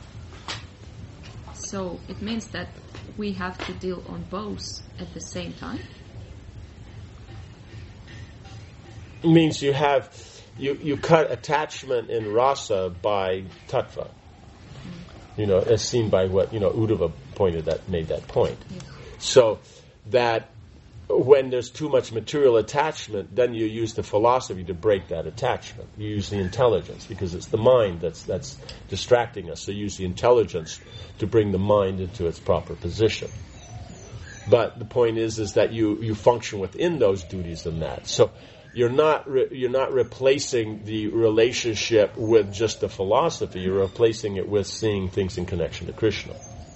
So it means that we have to deal on both at the same time. It means you have you, you cut attachment in rasa by tattva. You know, as seen by what, you know, Uddhava pointed that made that point. Yes. So that when there's too much material attachment, then you use the philosophy to break that attachment. You use the intelligence, because it's the mind that's that's distracting us. So you use the intelligence to bring the mind into its proper position. But the point is, is that you, you function within those duties and that. So you're not re, you're not replacing the relationship with just the philosophy. You're replacing it with seeing things in connection to Krishna.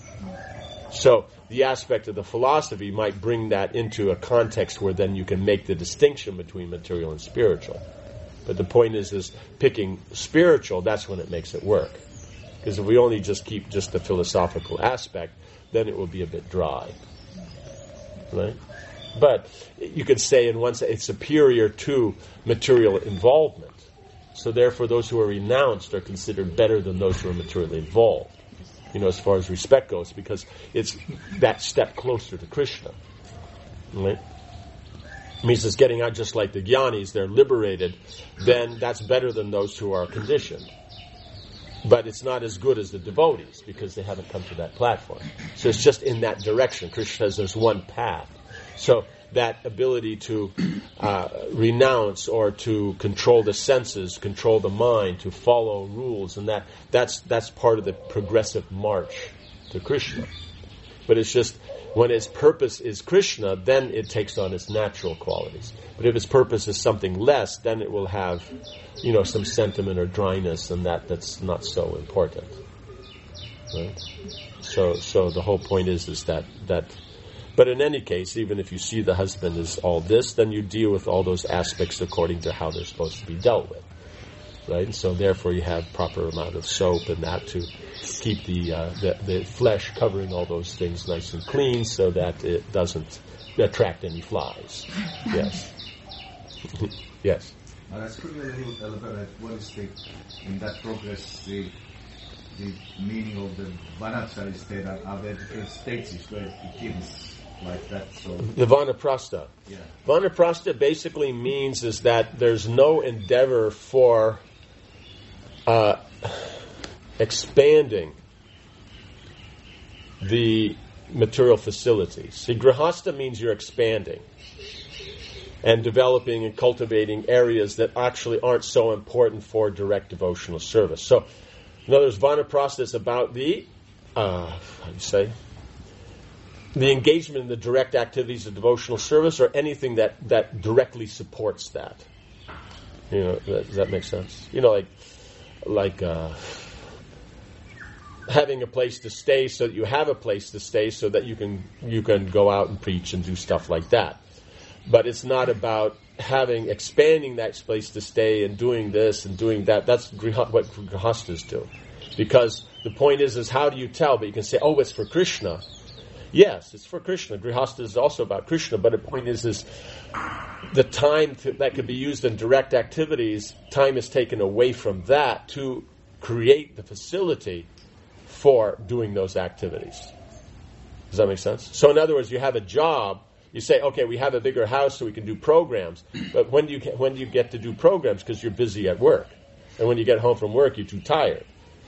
So the aspect of the philosophy might bring that into a context where then you can make the distinction between material and spiritual. But the point is, is picking spiritual, that's when it makes it work. Because if we only just keep just the philosophical aspect, then it will be a bit dry. Right? But you could say in one sense it's superior to material involvement. So therefore those who are renounced are considered better than those who are materially involved. You know, as far as respect goes, because it's that step closer to Krishna. Right? It means it's getting out just like the jnanis, they're liberated, then that's better than those who are conditioned. But it's not as good as the devotees, because they haven't come to that platform. So it's just in that direction. Krishna says there's one path. So that ability to uh, renounce or to control the senses, control the mind, to follow rules, and that that's that's part of the progressive march to Krishna. But it's just when its purpose is Krishna, then it takes on its natural qualities. But if its purpose is something less, then it will have, you know, some sentiment or dryness, and that that's not so important. Right? So so the whole point is is that that. But in any case, even if you see the husband as all this, then you deal with all those aspects according to how they're supposed to be dealt with. right? And so therefore you have proper amount of soap and that to keep the, uh, the the flesh covering all those things nice and clean so that it doesn't attract any flies. Yes. Yes. Maharaj, could you a little elaborate what is the, in that progress, the the meaning of the Vanachari state? Are, are there different stages where it begins like that? So the Vanaprastha. Yeah. Vanaprastha basically means is that there's no endeavor for uh, expanding the material facilities. See, Grihastha means you're expanding and developing and cultivating areas that actually aren't so important for direct devotional service. So, in other words, Vanaprastha is about the, uh, how do you say, the engagement in the direct activities of devotional service or anything that, that directly supports that. You know, that, does that make sense? You know, like, like uh, having a place to stay so that you have a place to stay so that you can you can go out and preach and do stuff like that. But it's not about having, expanding that place to stay and doing this and doing that. That's griha, what grihasthas do. Because the point is, is how do you tell? But you can say, oh, it's for Krishna. Yes, it's for Krishna. Grihastha is also about Krishna. But the point is, is the time to, that could be used in direct activities, time is taken away from that to create the facility for doing those activities. Does that make sense? So in other words, you have a job. You say, okay, we have a bigger house so we can do programs. But when do you get, when do you get to do programs? Because you're busy at work. And when you get home from work, you're too tired.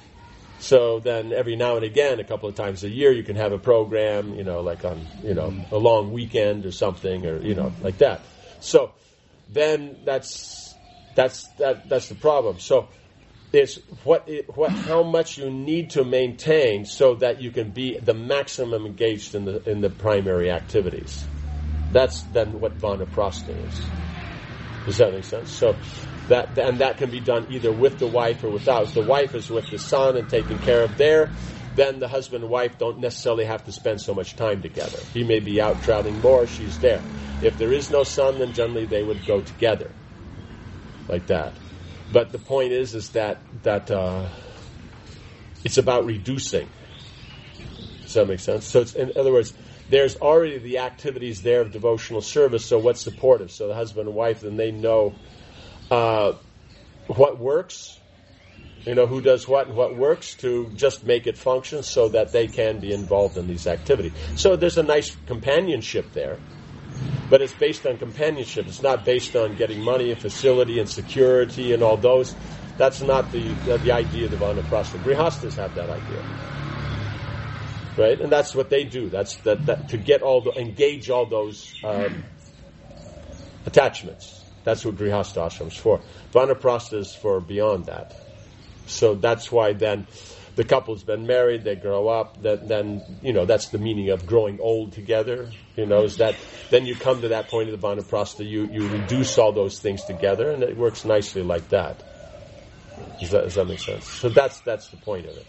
So then every now and again, a couple of times a year, you can have a program, you know, like on, you know, a long weekend or something, or, you know, like that. So then that's that's that that's the problem. So it's what it, what how much you need to maintain so that you can be the maximum engaged in the in the primary activities. That's then what Vanaprastha is. Does that make sense? So that and that can be done either with the wife or without. If the wife is with the son and taken care of there, then the husband and wife don't necessarily have to spend so much time together. He may be out traveling more, she's there. If there is no son, then generally they would go together. Like that. But the point is, is that that uh, it's about reducing. Does that make sense? So, it's, in other words, there's already the activities there of devotional service. So, what's supportive? So, the husband and wife, then they know uh, what works. You know who does what and what works to just make it function, so that they can be involved in these activities. So, there's a nice companionship there. But it's based on companionship. It's not based on getting money and facility and security and all those. That's not the uh, the idea of the Vanaprastha. Grihasthas have that idea, right? And that's what they do. That's that, that to get all the engage all those um, attachments. That's what Grihastha ashram is for. Vanaprastha is for beyond that. So that's why then the couple's been married, they grow up, then, then, you know, that's the meaning of growing old together, you know, is that then you come to that point of the Vanaprastha, you, you reduce all those things together, and it works nicely like that. Does that, does that make sense? So that's that's the point of it.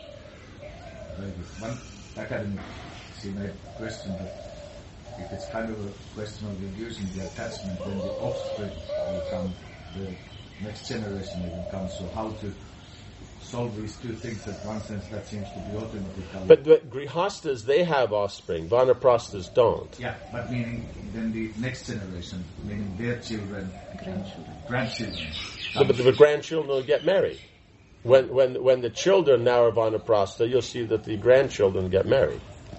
Very good. One academic question, that if it's kind of a question of reducing the attachment, then the offspring will come, the next generation will come, so how to solve these two things. At one sense, that seems to be automatically. But, but Grihasthas, they have offspring. Vanaprasthas don't. Yeah, but meaning then the next generation, meaning their children, grandchildren. grandchildren. No, but the grandchildren will get married. When when when the children now are Vanaprastha, you'll see that the grandchildren get married.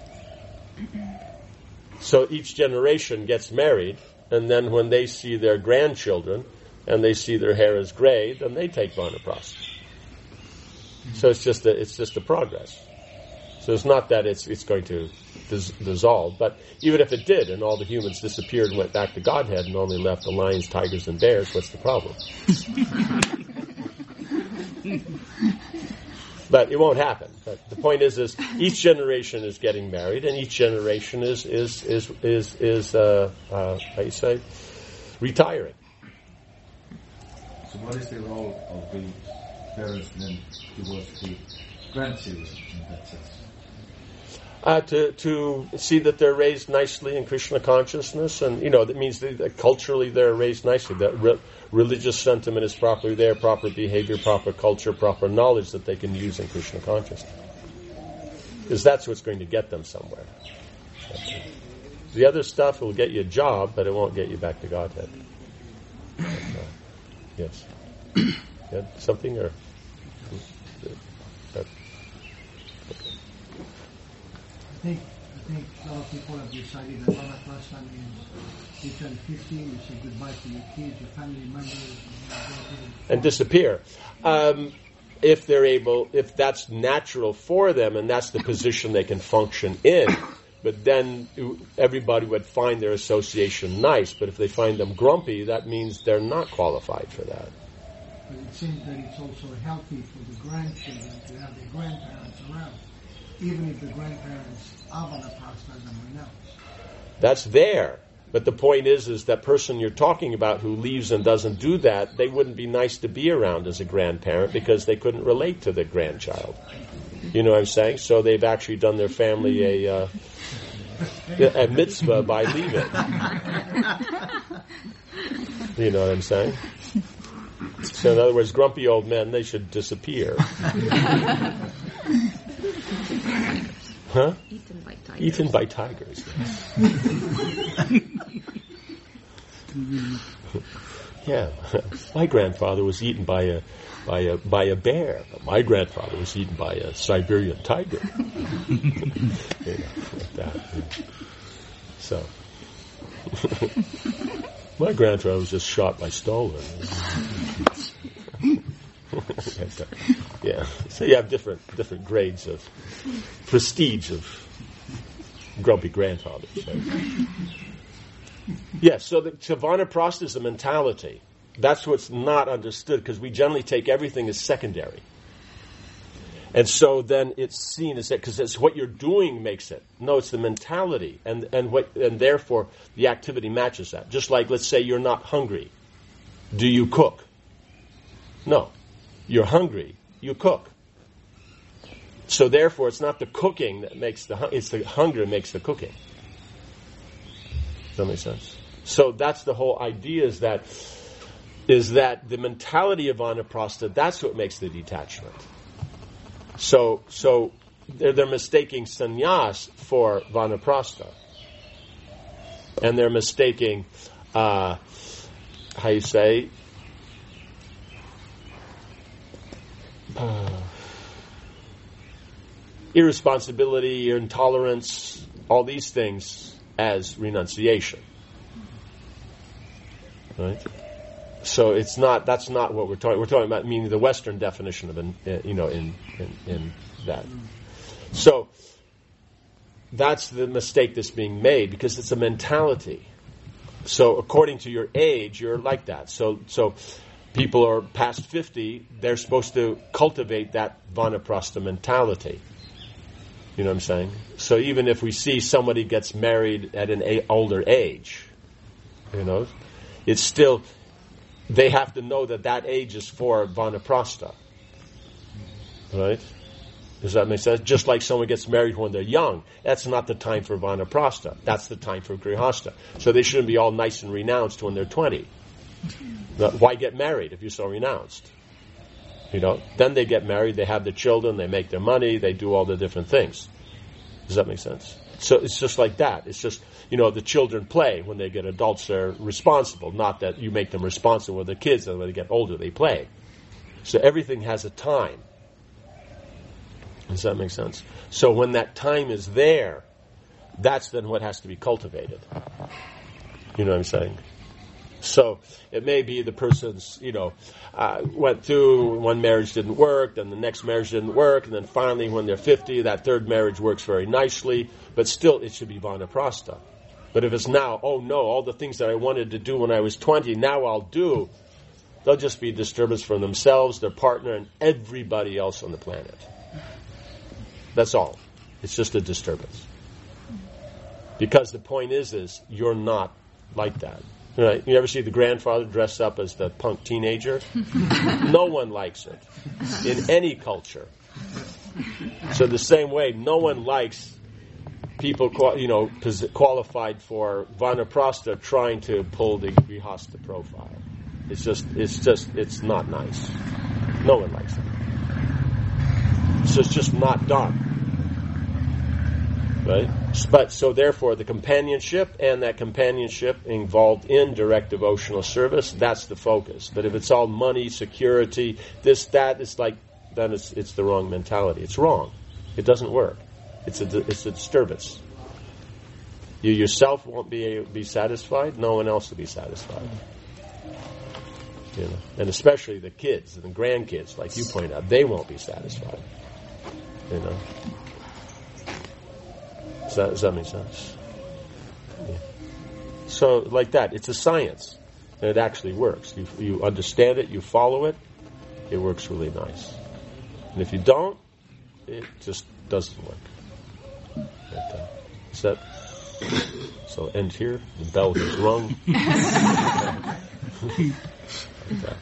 So each generation gets married, and then when they see their grandchildren, and they see their hair is gray, then they take Vanaprastha. So it's just a, it's just a progress. So it's not that it's it's going to dis- dissolve, but even if it did, and all the humans disappeared and went back to Godhead, and only left the lions, tigers, and bears, what's the problem? But it won't happen. But the point is, is each generation is getting married, and each generation is is is is is uh, uh, how do you say, retiring. So what is the role of the parents then towards the grandchildren in that sense? Uh, to to see that they're raised nicely in Krishna consciousness, and you know that means that, that culturally they're raised nicely. That re- religious sentiment is properly there, proper behavior, proper culture, proper knowledge that they can use in Krishna consciousness. Because that's what's going to get them somewhere. The other stuff will get you a job, but it won't get you back to Godhead. Uh, yes. Yeah, something or... I think I think a lot of people have decided that Vanaprastha means you turn fifty, you say goodbye to your kids, your family members, and disappear. Um, if they're able, if that's natural for them, and that's the position they can function in, but then everybody would find their association nice. But if they find them grumpy, that means they're not qualified for that. But it seems that it's also healthy for the grandchildren to have their grandparents around, even if the grandparents are Vanaprastha and renounced. That's there. But the point is, is that person you're talking about who leaves and doesn't do that, they wouldn't be nice to be around as a grandparent because they couldn't relate to the grandchild. You know what I'm saying? So they've actually done their family a, uh, a mitzvah by leaving. You know what I'm saying? So in other words, grumpy old men, they should disappear. Huh? Eaten by tigers. Eaten by tigers. Yes. Yeah, my grandfather was eaten by a by a by a bear. My grandfather was eaten by a Siberian tiger. You know, like that. Yeah. So, my grandfather was just shot by Stalin. Yeah, so you have different different grades of prestige of grumpy grandfathers. Right? Yeah, so the Vanaprastha is a mentality. That's what's not understood, because we generally take everything as secondary. And so then it's seen as that, because it's what you're doing makes it. No, it's the mentality, and and what and therefore the activity matches that. Just like, let's say you're not hungry. Do you cook? No. You're hungry. You cook. So therefore, it's not the cooking that makes the it's the hunger that makes the cooking. Does that make sense? So that's the whole idea, is that is that the mentality of Vanaprastha, that's what makes the detachment. So so they're, they're mistaking sannyas for Vanaprastha. And they're mistaking, uh, how you say, uh, irresponsibility, intolerance, all these things as renunciation. Right? So it's not. That's not what we're talking. We're talking about meaning the Western definition of, an, uh, you know, in, in in that. So that's the mistake that's being made, because it's a mentality. So according to your age, you're like that. So so people are past fifty. They're supposed to cultivate that Vanaprastha mentality. You know what I'm saying? So even if we see somebody gets married at an a- older age, you know, it's still. They have to know that that age is for Vanaprastha. Right? Does that make sense? Just like someone gets married when they're young, that's not the time for Vanaprastha. That's the time for Grihastha. So they shouldn't be all nice and renounced when they're twenty. Why get married if you're so renounced? You know, then they get married, they have the children, they make their money, they do all the different things. Does that make sense? So it's just like that. It's just, you know, the children play. When they get adults, they're responsible. Not that you make them responsible with the kids, and when they get older, they play. So everything has a time. Does that make sense? So when that time is there, that's then what has to be cultivated. You know what I'm saying? So it may be the person's, you know, uh, went through, one marriage didn't work, then the next marriage didn't work, and then finally when they're fifty, that third marriage works very nicely, but still it should be Vanaprastha. But if it's now, oh no, all the things that I wanted to do when I was twenty, now I'll do, they'll just be a disturbance for themselves, their partner, and everybody else on the planet. That's all. It's just a disturbance. Because the point is, is you're not like that. Right. You ever see the grandfather dressed up as the punk teenager? No one likes it in any culture. So the same way, no one likes people, you know, qualified for Vanaprastha trying to pull the Grihastha profile. It's just, it's just, it's not nice. No one likes it. So it's just not done. Right? But so therefore the companionship and that companionship involved in direct devotional service, that's the focus. But if it's all money, security, this, that, it's like, then it's it's the wrong mentality. It's wrong. It doesn't work. It's a it's a disturbance. You yourself won't be be satisfied. No one else will be satisfied. You know, and especially the kids and the grandkids, like you point out, they won't be satisfied. You know. Does that, does that make sense? Yeah. So, like that, it's a science, and it actually works. You you understand it, you follow it, it works really nice. And if you don't, it just doesn't work. But, uh, is that, so end here. The bell has rung. Okay.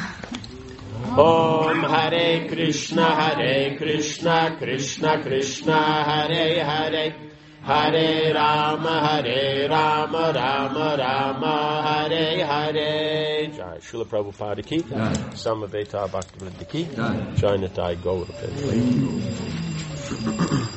Om Hare Krishna, Hare Krishna, Krishna Krishna, Hare Hare, Hare Rama, Hare Rama, Rama Rama, Hare Hare. Jai Srila Prabhupada ki, Samaveta Bhaktivedanta ki, Jai Nitai Gaura.